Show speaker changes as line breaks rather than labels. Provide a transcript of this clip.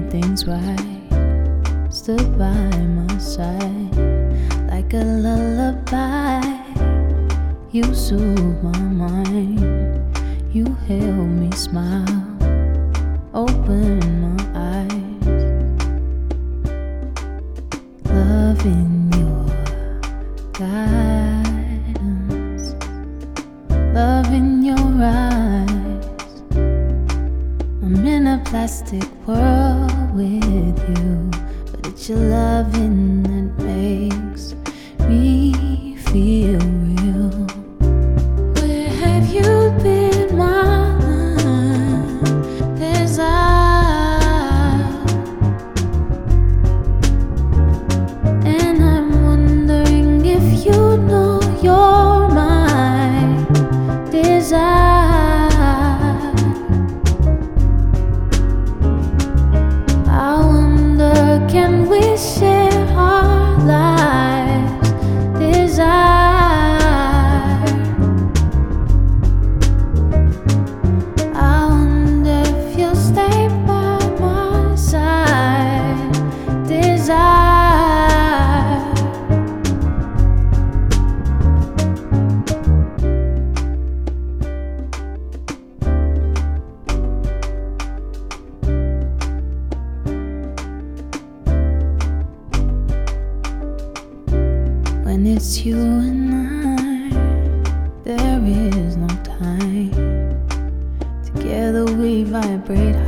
things right, stood by my side like a lullaby. You soothe my mind, you help me smile, open my eyes. Love in your guidance, love in your eyes. I'm in a plastic world with you, but it's your loving that makes me feel real. Where have you been, my desire? And I'm wondering if you know you're my desire. I wonder, can we share our lives? Desire. I wonder if you'll stay by my side. Desire. When it's you and I, there is no time. Together we vibrate